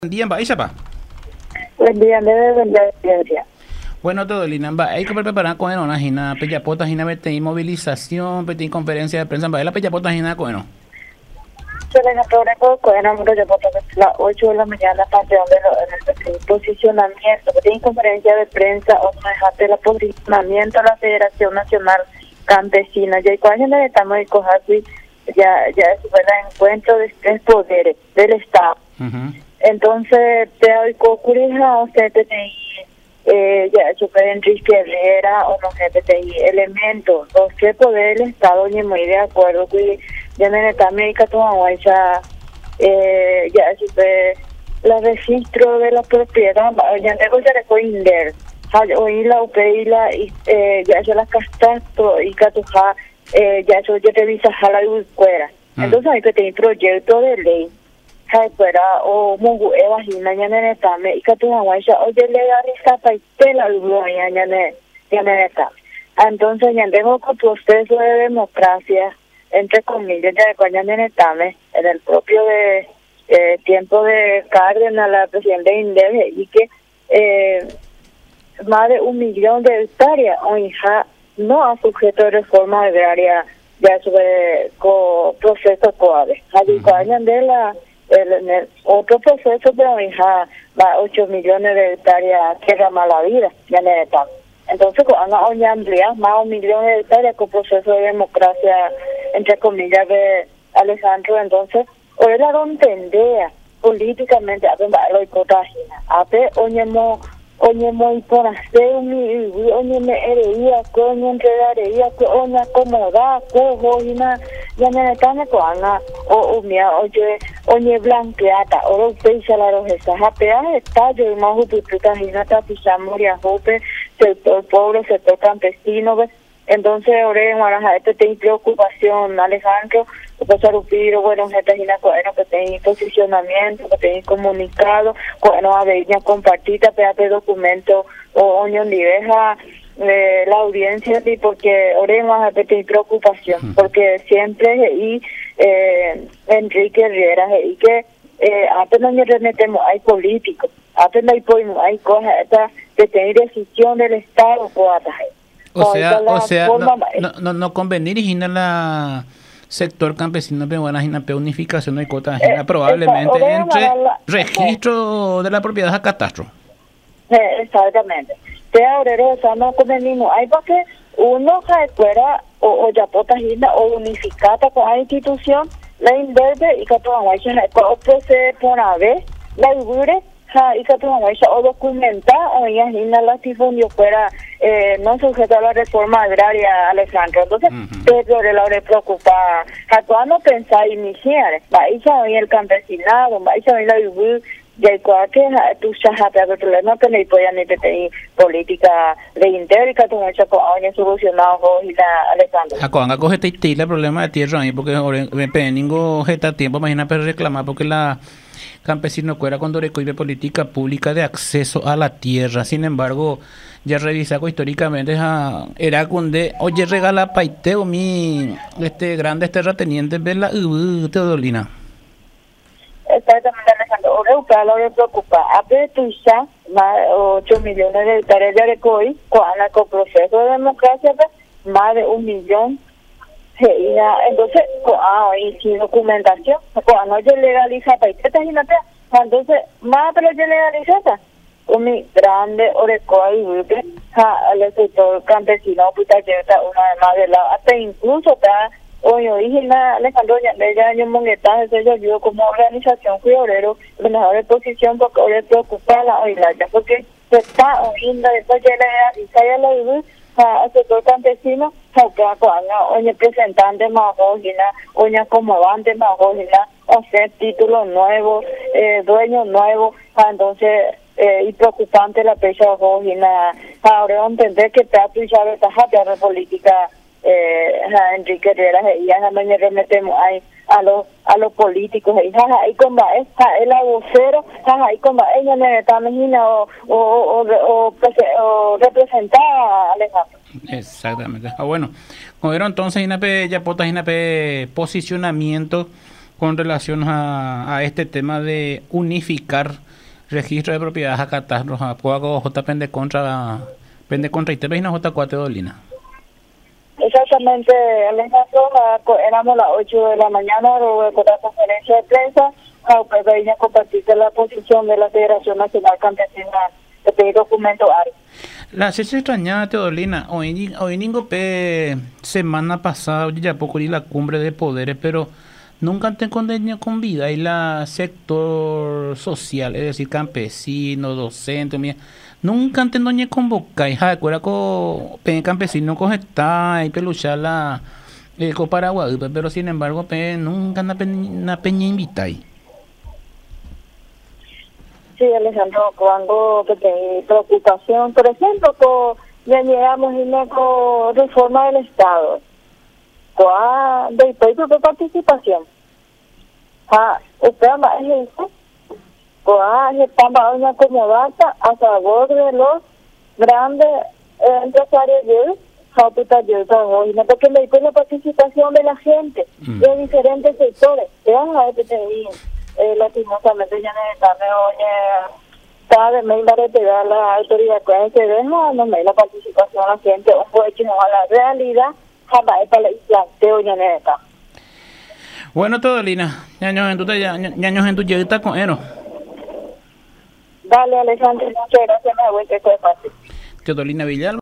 Día en Baixapa. Buen día, debe vender. Bueno, todo Linamba, hay que preparar con una gina, pellapota, gina, vete movilización, vete conferencia de prensa, la pellapota, gina, bueno. Se le notó con número de votos a las 8 de la mañana, parte de el posicionamiento, que tiene conferencia de prensa, o sea, el posicionamiento de la Federación Nacional Campesina. Ya cuando estamos en Cojasui, ya es el encuentro de tres poderes del Estado. Entonces, te doy concurrija, o sea, ya super Enrique Herrera o no sé, elementos, los que poder el Estado ni muy de acuerdo que ya en esta América toma ya super el registro de la propiedad, ya tengo que recoger hoy la UPI ya yo las castasto y catuja ya yo revisa la fuera. Entonces hay que tener proyecto de ley fuera o mungu evajina ñane tame y que ya oye legaliza paitela ya ñane. Entonces ya tengo un proceso de democracia entre comillas ya de ñane tame en el propio de tiempo de Cárdenas, la presidenta Indeve, y que más de 1 millón de hectáreas o hija no ha sujeto de reforma agraria ya sobre proceso coave. Allí de la el otro proceso pero hija va 8 millones de hectáreas tierra mala vida ya neta. Entonces cuando hay ampliar más de 1 millón de hectáreas con proceso de democracia entre comillas de Alejandro. Entonces hoy la no entendía políticamente a ver lo hipotagina a ver oñemo y por hacer oñeme hereía coño entregaría coño acomodar cojina ya me están coana o mía oñe blanqueata o peixa la roja japea está yo más justifica gina tapizamos ya jope sector pobre sector campesino. Entonces ahora en Guaraja tiene preocupación Alejandro pues Arupiro, bueno, gente que tiene posicionamiento, que tiene comunicado, bueno, a ver, ya compartida, pégate documento, o oño ni deja la audiencia, y porque oremos a tener preocupación, porque siempre, y Enrique Riera, y que apenas nos remetemos, hay políticos, apenas hay cosas, que tener decisión del Estado, o sea, no convenir y la sector campesino peruana y unificación de cuotas probablemente entre registro de la propiedad a catastro. Exactamente. Te aurero, o sea, no convenimos. Hay porque uno fuera o ya potagina o unificada con la institución, la inverde y que todo o procede por una vez, la igure y que todo o documentar o ya la latifundio fuera no sujeto a la reforma agraria, Alejandro. Entonces, pero la hora preocupada, cuando pensar iniciar, vais a ver el campesinado, vais a ver la igure ya que tú ya el problema que no podían ni tener política de interior tú mucho con solucionado y la Alejandro. Acá coge el problema de tierra ahí porque me ningún jeta tiempo imagina para reclamar porque la campesino cuera cuando recoge política pública de acceso a la tierra. Sin embargo, ya revisado históricamente era cuando oye regala paiteo mi grandes terratenientes de la Teodolina. Exactamente, Alejandro. Ahora lo que preocupa, a Petusa, más 8 millones de hectáreas de recoy, con el proceso de democracia, más de 1 millón. Entonces, y sin documentación, cuando yo legaliza, imagínate, entonces, más pero yo legaliza, un grande orecoy, el sector campesino, puta, que está una vez más de lado, hasta incluso está. Oye, dije Alejandro, ya yo moneta, yo ayudo como organización cuidadero, la mejor posición porque ahora es preocupada ya porque se está oyendo después ya la idea al sector campesino, oye representante más oye acomodante más o sea títulos nuevos, dueños nuevos, entonces y preocupante la pecha ahora entender que trato y ya ventaja de política Enrique Herrera y ya me remetemos ahí a los políticos y con el vocero y con ella me está o representada Alejandro. Exactamente. Bueno, como vieron entonces ya posicionamiento con relación a este tema de unificar registro de propiedad a catastro a poco j pende contra y te ves j 4 dolina. Exactamente, Alejandro, éramos las 8 de la mañana, luego de la conferencia de prensa, venía a compartir la posición de la Federación Nacional Campesina de pedir documento ARI. La se extrañada Teodolina, hoy ningo pe semana pasada, hoy ya poco di la cumbre de poderes, pero nunca te condenó con vida y la sector social, es decir, campesino, docente, mía. Nunca te doña convocar, hija, acuerda con pe campesino con esta y peluchar la con Paraguay, pero sin embargo pe nunca na peña invitai. Sí, Alejandro, cuando hay preocupación, por ejemplo, ya llegamos con reforma del Estado, de participación. Usted más es eso, estamos acomodada a favor de los grandes empresarios porque le dice la participación de la gente de diferentes sectores. Lastimosamente ya necesitamos cada vez más a la autoridad que deja no me la participación a la gente un poco a la realidad jamás para el planteo ya necesita. Bueno, Teodolina, ñaños en tu lleguita con Ero. Dale, Alejandro, muchas gracias, me voy que fue fácil. Teodolina Villalba.